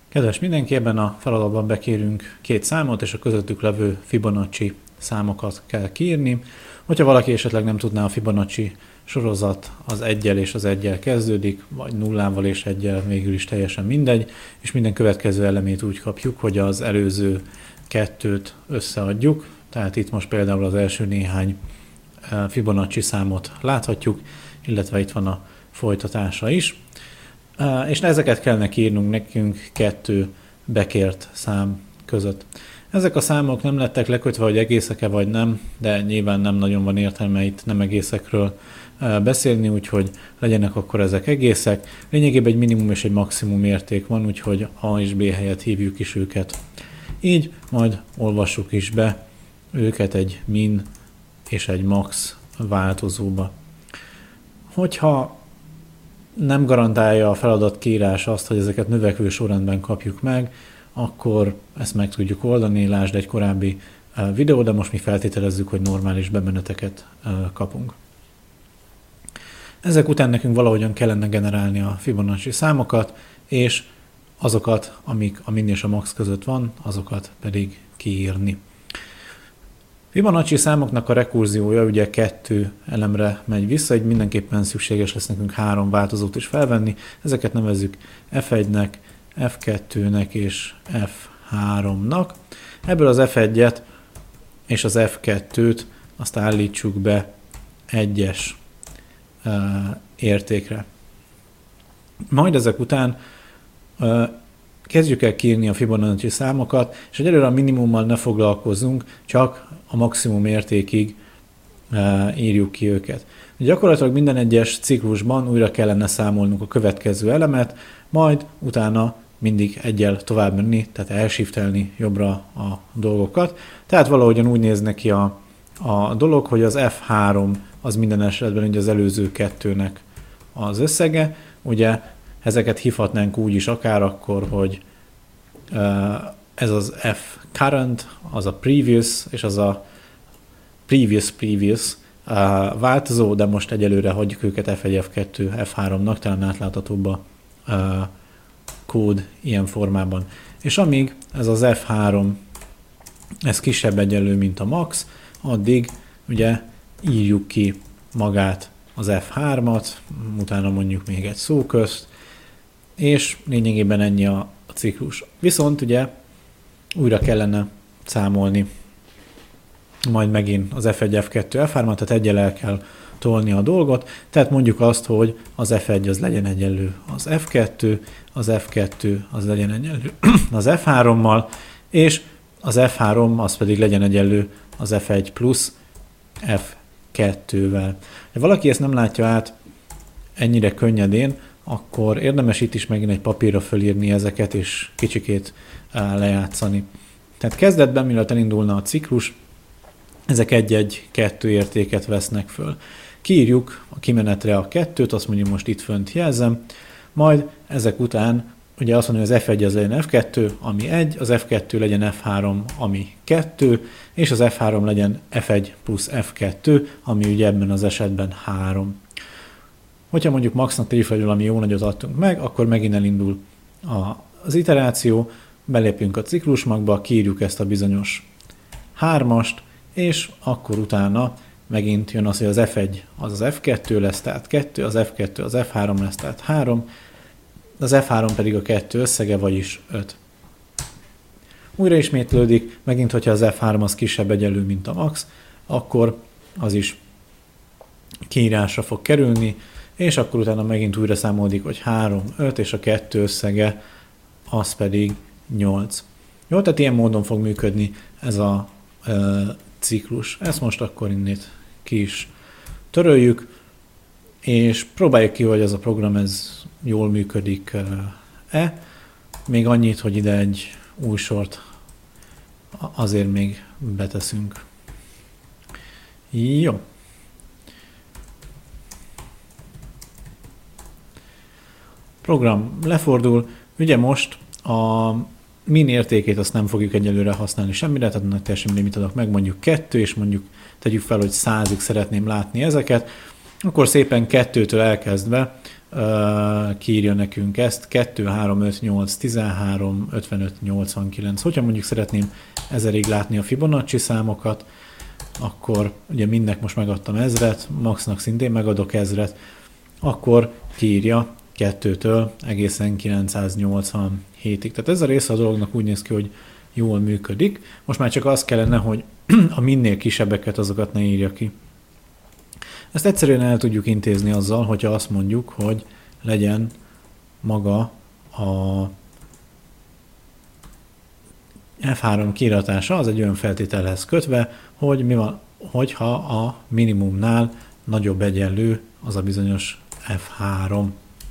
Kedves mindenki, ebben a feladatban bekérünk két számot, és a közöttük levő Fibonacci számokat kell kiírni. Hogyha valaki esetleg nem tudná, a Fibonacci sorozat az 1-jel és az 1-jel kezdődik, vagy nullával és 1-jel, végül is teljesen mindegy, és minden következő elemét úgy kapjuk, hogy az előző kettőt összeadjuk. Tehát itt most például az első néhány Fibonacci számot láthatjuk, illetve itt van a folytatása is. És ezeket kellene írnunk nekünk kettő bekért szám között. Ezek a számok nem lettek lekötve, hogy egészek-e vagy nem, de nyilván nem nagyon van értelme itt nem egészekről beszélni, úgyhogy legyenek akkor ezek egészek. Lényegében egy minimum és egy maximum érték van, úgyhogy A és B helyett hívjuk is őket. Így majd olvassuk is be őket egy min és egy max változóba. Hogyha nem garantálja a feladatkiírás azt, hogy ezeket növekvő sorrendben kapjuk meg, akkor ezt meg tudjuk oldani, lásd egy korábbi videó, de most mi feltételezzük, hogy normális bemeneteket kapunk. Ezek után nekünk valahogyan kellene generálni a Fibonacci számokat, és azokat, amik a min és a max között van, azokat pedig kiírni. Fibonacci számoknak a rekurziója ugye 2 elemre megy vissza, így mindenképpen szükséges lesz nekünk 3 változót is felvenni. Ezeket nevezzük F1-nek, F2-nek és F3-nak. Ebből az F1-et és az F2-t azt állítsuk be 1-es értékre. Majd ezek után kezdjük el kiírni a Fibonacci számokat, és egyelőre a minimummal ne foglalkozzunk, csak a maximum értékig írjuk ki őket. Gyakorlatilag minden egyes ciklusban újra kellene számolnunk a következő elemet, majd utána mindig egyel tovább menni, tehát elshiftelni jobbra a dolgokat. Tehát valahogyan úgy néz neki a dolog, hogy az F3 az minden esetben ugye az előző kettőnek az összege, ugye ezeket hívhatnánk úgy is akár akkor, hogy ez az F current, az a previous, és az a previous változó, de most egyelőre hagyjuk őket F1, F2, F3-nak, talán átláthatóbb a kód ilyen formában. És amíg ez az F3 ez kisebb egyenlő, mint a max, addig ugye írjuk ki magát az F3-at, utána mondjuk még egy szó közt, és lényegében ennyi a ciklus. Viszont ugye újra kellene számolni majd megint az F1, F2, F3-at, tehát egyel el kell tolni a dolgot, tehát mondjuk azt, hogy az F1 az legyen egyenlő az F2, az F2 az legyen egyenlő az F3-mal, és az F3 az pedig legyen egyenlő az F1 plusz F2-vel. Ha valaki ezt nem látja át ennyire könnyedén, akkor érdemes itt is megint egy papírra fölírni ezeket, és kicsikét lejátszani. Tehát kezdetben, mielőtt elindulna a ciklus, ezek 1-1-2 értéket vesznek föl. Kiírjuk a kimenetre a 2-t, azt mondjuk most itt fönt jelzem, majd ezek után ugye azt mondja, hogy az F1 az legyen F2, ami 1, az F2 legyen F3, ami 2, és az F3 legyen F1 plusz F2, ami ugye ebben az esetben 3. Hogyha mondjuk maxnak tegyük fel, hogy valami jó nagyot adtunk meg, akkor megint elindul az iteráció, belépünk a ciklusmagba, kiírjuk ezt a bizonyos 3-ast, és akkor utána megint jön az, hogy az F1 az F2 lesz, tehát 2, az F2 az F3 lesz, tehát 3, az F3 pedig a 2 összege, vagyis 5. Újra ismétlődik, megint, hogyha az F3 az kisebb egyenlő, mint a max, akkor az is kiírásra fog kerülni, és akkor utána megint újra számolódik, hogy 3, 5, és a 2 összege az pedig 8. Jó, tehát ilyen módon fog működni ez a ciklus. Ezt most akkor innét ki is töröljük, és próbáljuk ki, hogy ez a program ez jól működik-e. Még annyit, hogy ide egy új sort azért még beteszünk. Jó. Program lefordul. Ugye most a min értékét azt nem fogjuk egyelőre használni semmire, tehát ennek teljesen mit adok meg, mondjuk 2, és mondjuk tegyük fel, hogy 100-ig szeretném látni ezeket, akkor szépen 2-től elkezdve kiírja nekünk ezt, 2, 3, 5, 8, 13, 55, 89. Hogyha mondjuk szeretném 1000-ig látni a Fibonacci számokat, akkor ugye mindnek most megadtam 1000-et, Maxnak szintén megadok 1000-et, akkor kiírja 2-től egészen 987-ig. Tehát ez a része a dolognak úgy néz ki, hogy jól működik. Most már csak az kellene, hogy a minél kisebbeket, azokat ne írja ki. Ezt egyszerűen el tudjuk intézni azzal, hogyha azt mondjuk, hogy legyen maga a F3 kiiratása, az egy olyan feltételhez kötve, hogy mi van, hogyha a minimumnál nagyobb egyenlő az a bizonyos F3.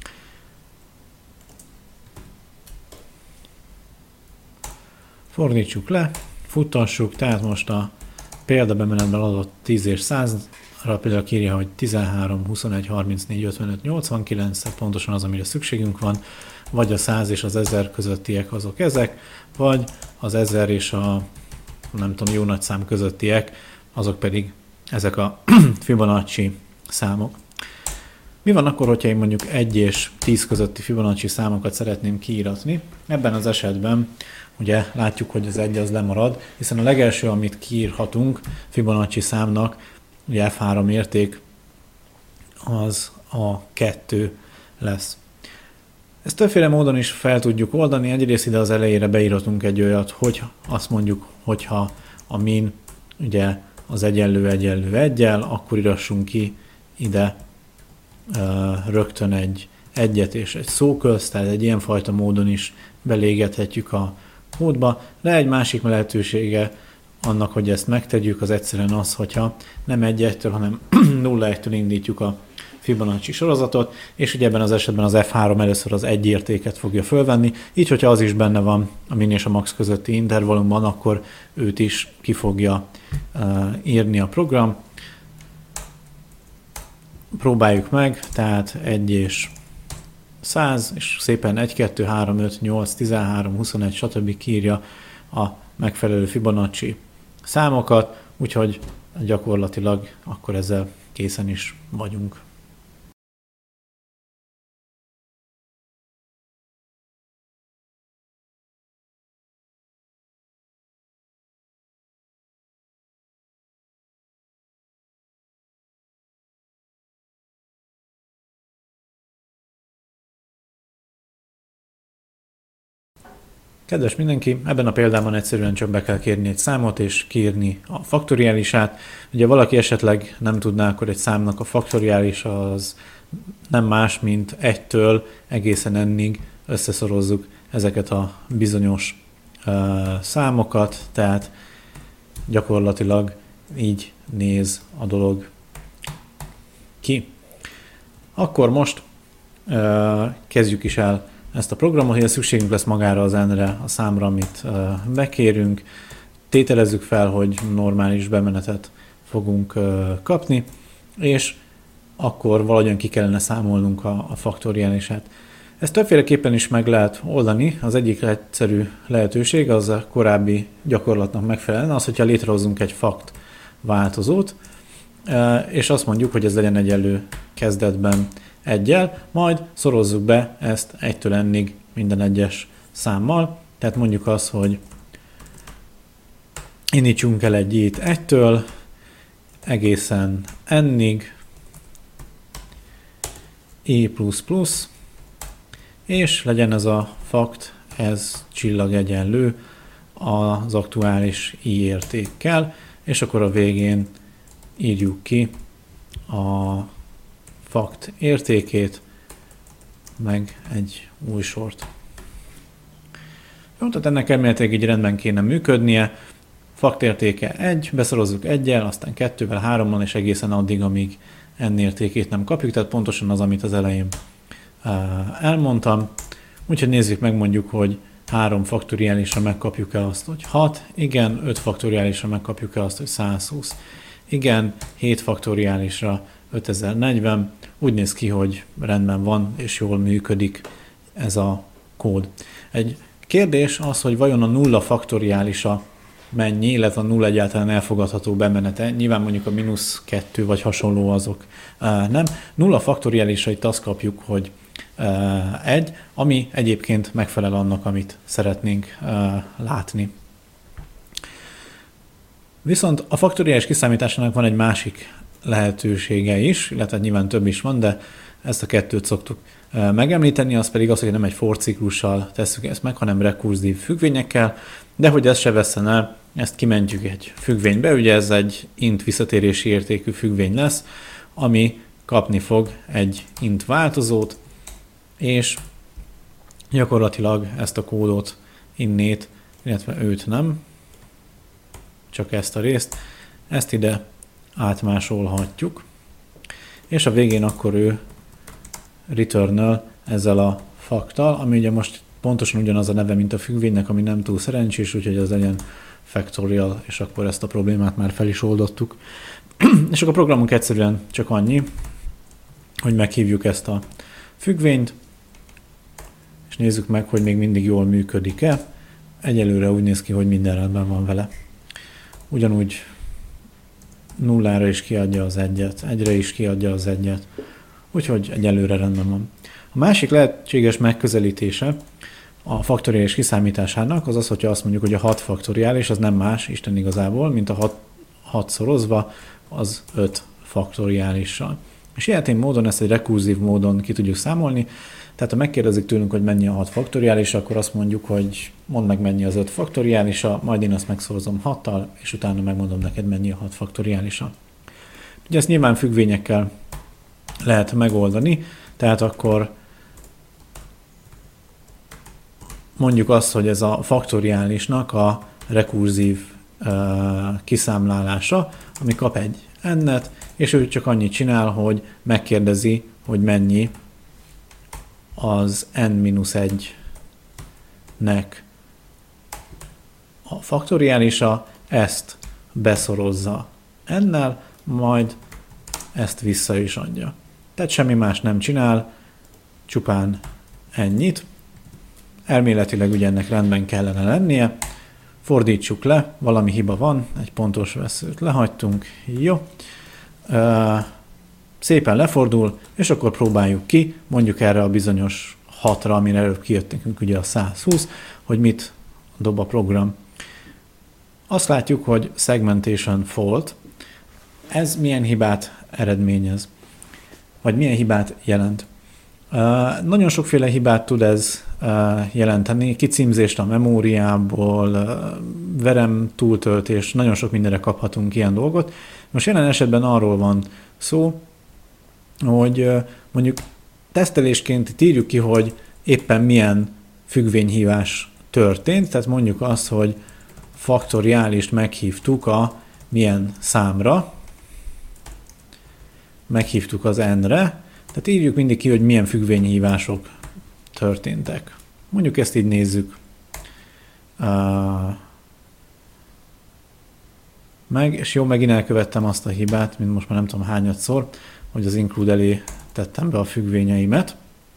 Fordítsuk le, futtassuk, tehát most a példabemenetben adott 10 és 100-ra például írja, hogy 13, 21, 34, 55, 89, tehát pontosan az, amire szükségünk van, vagy a 100 és az 1000 közöttiek azok ezek, vagy az 1000 és a nem tudom, jó nagy szám közöttiek, azok pedig ezek a Fibonacci számok. Mi van akkor, hogyha én mondjuk 1 és 10 közötti Fibonacci számokat szeretném kiíratni? Ebben az esetben ugye látjuk, hogy az 1 az lemarad, hiszen a legelső, amit kiírhatunk Fibonacci számnak, ugye F3 érték, az a 2 lesz. Ezt többféle módon is fel tudjuk oldani. Egyrészt ide az elejére beírhatunk egy olyat, hogy azt mondjuk, hogyha a min ugye az egyenlő 1-jel, akkor írassunk ki ide rögtön egy egyet és egy szóközt, tehát egy ilyenfajta módon is belégethetjük a kódba, de egy másik lehetősége annak, hogy ezt megtegyük, az egyszerűen az, hogyha nem 1-től, hanem 0-től indítjuk a Fibonacci sorozatot, és ugye ebben az esetben az F3 először az 1 értéket fogja fölvenni, így hogyha az is benne van a min és a max közötti intervallumban, akkor őt is ki fogja írni a program. Próbáljuk meg, tehát 1 és 100, és szépen 1, 2, 3, 5, 8, 13, 21, stb. Kiírja a megfelelő Fibonacci számokat, úgyhogy gyakorlatilag akkor ezzel készen is vagyunk. Kedves mindenki, ebben a példában egyszerűen csak be kell kérni egy számot és kiírni a faktoriálisát. Ugye valaki esetleg nem tudná, akkor egy számnak a faktoriális az nem más, mint 1-től egészen n-ig összeszorozzuk ezeket a bizonyos számokat, tehát gyakorlatilag így néz a dolog ki. Akkor most kezdjük is el ezt a programot, hogy szükségünk lesz magára az n-re, a számra, amit bekérünk. Tételezzük fel, hogy normális bemenetet fogunk kapni, és akkor valahogyan ki kellene számolnunk a faktoriálisát. Ezt többféleképpen is meg lehet oldani. Az egyik egyszerű lehetőség az a korábbi gyakorlatnak megfelelően az, hogyha létrehozunk egy fakt változót, és azt mondjuk, hogy ez legyen egyenlő kezdetben 1-jel, majd szorozzuk be ezt 1-től n-ig minden egyes számmal. Tehát mondjuk azt, hogy indítsunk el egy i-t 1-től egészen n-ig, i++, és legyen ez a fakt, ez csillag egyenlő az aktuális i értékkel, és akkor a végén írjuk ki a fakt értékét, meg egy új sort. Jó, tehát ennek elméletileg így rendben kéne működnie. Fakt értéke 1, beszorozzuk 1-jel, aztán 2-vel, 3-mal, és egészen addig, amíg n értékét nem kapjuk, tehát pontosan az, amit az elején elmondtam. Úgyhogy nézzük meg mondjuk, hogy 3 faktoriálisra megkapjuk el azt, hogy 6, igen, 5 faktoriálisra megkapjuk el azt, hogy 120, igen, 7 faktoriálisra 5040, úgy néz ki, hogy rendben van, és jól működik ez a kód. Egy kérdés az, hogy vajon a nulla faktoriálisa mennyi, illetve a nulla egyáltalán elfogadható bemenete. Nyilván mondjuk a -2 vagy hasonló azok nem. Nulla faktoriálisra itt azt kapjuk, hogy 1, ami egyébként megfelel annak, amit szeretnénk látni. Viszont a faktoriális kiszámításának van egy másik lehetősége is, illetve nyilván több is van, de ezt a kettőt szoktuk megemlíteni, az pedig az, hogy nem egy for ciklussal tesszük ezt meg, hanem rekurzív függvényekkel, de hogy ez se vesszen el, ezt kimentjük egy függvénybe, ugye ez egy int visszatérési értékű függvény lesz, ami kapni fog egy int változót, és gyakorlatilag ezt a kódot innét, illetve őt nem, csak ezt a részt, ezt ide átmásolhatjuk, és a végén akkor ő return-öl ezzel a fakttal, ami ugye most pontosan ugyanaz a neve, mint a függvénynek, ami nem túl szerencsés, úgyhogy ez legyen factorial, és akkor ezt a problémát már fel is oldottuk. És akkor a programunk egyszerűen csak annyi, hogy meghívjuk ezt a függvényt, és nézzük meg, hogy még mindig jól működik-e. Egyelőre úgy néz ki, hogy minden rendben van vele. Ugyanúgy nullára is kiadja az 1-et, 1-re is kiadja az 1-et, úgyhogy egyelőre rendben van. A másik lehetséges megközelítése a faktoriális kiszámításának az az, hogyha azt mondjuk, hogy a 6 faktoriális az nem más, Isten igazából, mint a 6 szorozva az 5 faktoriálissal. És ilyetén módon ezt egy rekurzív módon ki tudjuk számolni, tehát ha megkérdezik tőlünk, hogy mennyi a 6 faktoriális, akkor azt mondjuk, hogy mondd meg mennyi az 5 faktoriálisa, majd én azt megszorozom 6-tal, és utána megmondom neked mennyi a 6 faktoriálisa. Ugye ezt nyilván függvényekkel lehet megoldani, tehát akkor mondjuk azt, hogy ez a faktoriálisnak a rekurzív kiszámlálása, ami kap egy n-et, és ő csak annyit csinál, hogy megkérdezi, hogy mennyi az n-1-nek a faktoriálisa, ezt beszorozza n-nel, majd ezt vissza is adja. Tehát semmi más nem csinál, csupán ennyit. Elméletileg ugye ennek rendben kellene lennie. Fordítsuk le, valami hiba van, egy pontos veszőt lehagytunk. Jó. Szépen lefordul, és akkor próbáljuk ki, mondjuk erre a bizonyos 6-ra, amire előbb kijött nekünk ugye a 120, hogy mit dob a program. Azt látjuk, hogy segmentation fault. Ez milyen hibát eredményez? Vagy milyen hibát jelent? Nagyon sokféle hibát tud ez jelenteni, kicímzést a memóriából, verem túltöltés, nagyon sok mindenre kaphatunk ilyen dolgot. Most jelen esetben arról van szó, hogy mondjuk tesztelésként itt írjuk ki, hogy éppen milyen függvényhívás történt, tehát mondjuk azt, hogy faktoriálist meghívtuk a milyen számra, meghívtuk az n-re, tehát írjuk mindig ki, hogy milyen függvényhívások történtek. Mondjuk ezt így nézzük meg, és jó, megint elkövettem azt a hibát, mint most már nem tudom hányadszor, hogy az include elé tettem be a függvényeimet.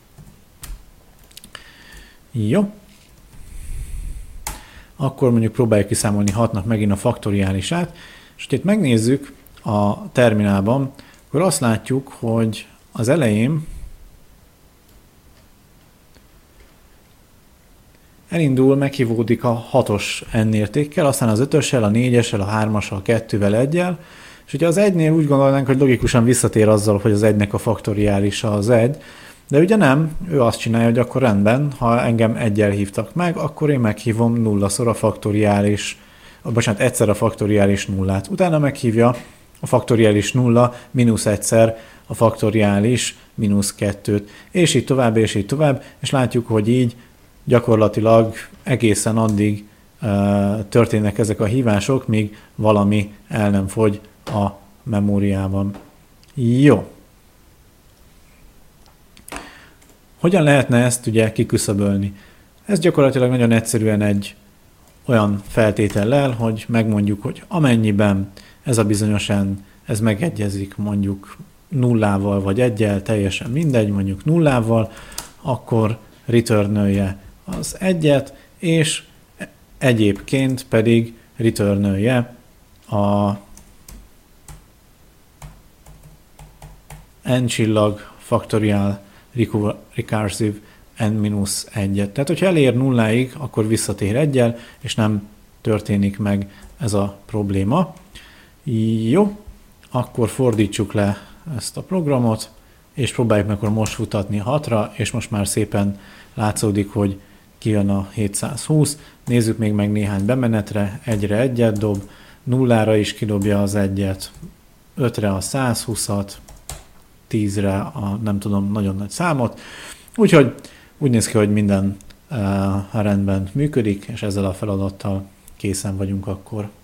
Jó. Akkor mondjuk próbáljuk kiszámolni 6-nak megint a faktoriálisát, és ha itt megnézzük a terminálban, akkor azt látjuk, hogy az elején elindul, meghívódik a 6-os n értékkel, aztán az 5-össel, a 4-essel, a 3-assal, a 2-vel, 1-jel, és ugye az 1-nél úgy gondolnánk, hogy logikusan visszatér azzal, hogy az 1-nek a faktoriálisa az 1, de ugye nem, ő azt csinálja, hogy akkor rendben, ha engem 1-jel hívtak meg, akkor én meghívom nullaszor a faktoriális, bocsánat, egyszer a faktoriális nullát. Utána meghívja a faktoriális nulla mínusz egyszer a faktoriális mínusz 2-t, és így tovább, és látjuk, hogy így gyakorlatilag egészen addig történnek ezek a hívások, míg valami el nem fogy a memóriában. Jó. Hogyan lehetne ezt ugye kiküszöbölni? Ez gyakorlatilag nagyon egyszerűen egy olyan feltétellel, hogy megmondjuk, hogy amennyiben ez a bizonyos n, ez megegyezik mondjuk nullával vagy 1-jel, teljesen mindegy, mondjuk nullával, akkor returnölje az 1-et, és egyébként pedig return-ölje a n csillag factorial recursive n-1-et. Tehát, hogyha elér nulláig, akkor visszatér 1-jel, és nem történik meg ez a probléma. Jó, akkor fordítsuk le ezt a programot, és próbáljuk meg akkor most futatni 6-ra, és most már szépen látszódik, hogy kijön a 720. Nézzük még meg néhány bemenetre, 1-re 1-et dob, 0-ra is kidobja az 1-et, 5-re a 120-at, 10-re a nem tudom, nagyon nagy számot. Úgyhogy úgy néz ki, hogy minden rendben működik, és ezzel a feladattal készen vagyunk akkor.